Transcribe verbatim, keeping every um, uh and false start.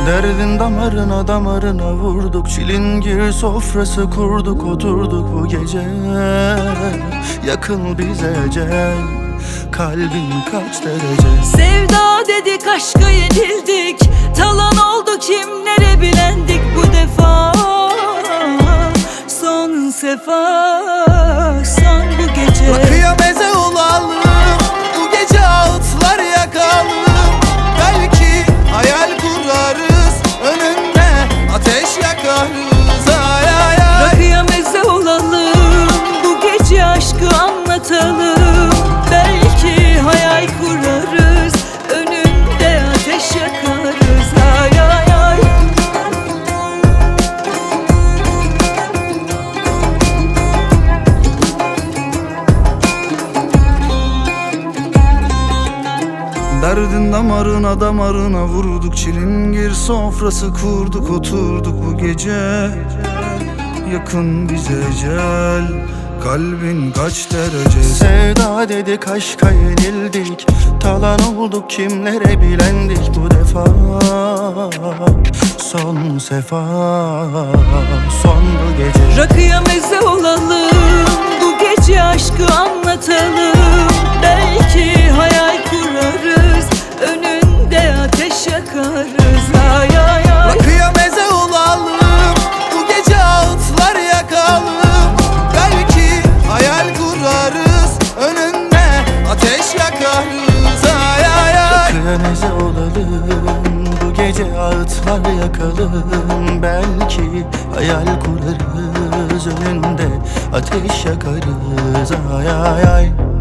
Derdin damarına damarına vurduk, çilingir sofrası kurduk, oturduk bu gece. Yakın bize ecel, kalbin kaç derece? Sevda dedik, aşka yenildik, talan oldu kimlere bilendik bu defa. Son sefa, son bu gece. Rakıya meze olalım, bu gece ağıtlar yakalım. Belki hayal kurarız, önünde ateş yakarız. Ay ay ay. Rakıya meze olalım, bu gece aşkı anlatalım. Belki hayal kurarız, önünde ateş yakarız. Ay ay ay. Derdin damarına damarına vurduk, çilingir sofrası kurduk, oturduk bu gece. Yakın bize ecel, kalbin kaç derece? Sevda dedik, aşka yenildik, talan olduk kimlere bilendik bu defa. Son sefa, son bu gece. Rakıya meze olalım, bu gece aşkı anlatalım. Belki hayal kurarız, önünde ateş yakarız. Ay ay ay. Rakıya meze olalım, bu gece ağıtlar yakalım. Belki hayal kurarız, önünde ateş yakarız. Ay ay ay. Rakıya meze olalım, bu gece ağıtlar yakalım. Belki hayal kurarız, önünde ateş yakarız. Ay ay ay.